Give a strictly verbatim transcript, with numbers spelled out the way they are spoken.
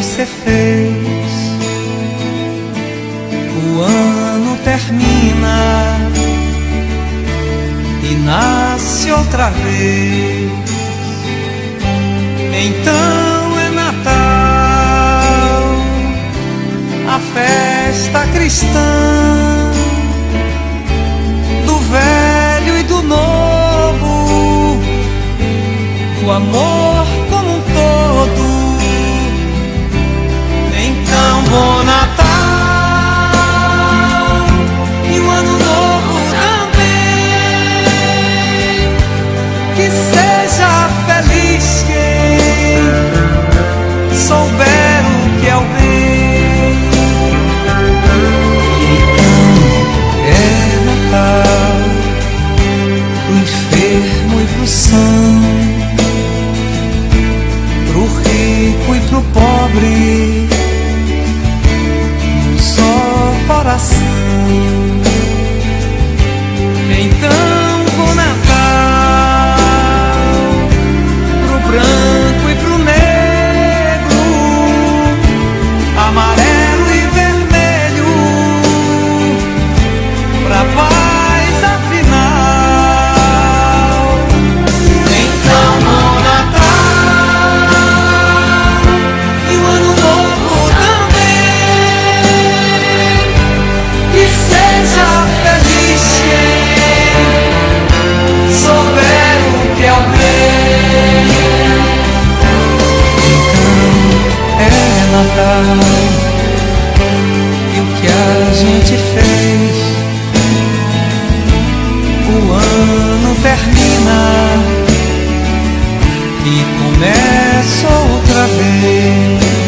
você fez. O ano termina e nasce outra vez. Então é Natal, a festa cristã, do velho e do novo, o amor como um todo. Então, bom Natal e um ano novo também. Que seja feliz quem souber o que é o bem. Então é Natal pro enfermo e pro são, pro rico e pro pobre, num só coração. Então, bom Natal pro branco e pro negro, amarelo e vermelho, pra paz afinal. Então, bom Natal e um ano novo também. Que seja feliz quem souber o que é o bem. Então é Natal e o que a gente fez. O ano termina e começa outra vez.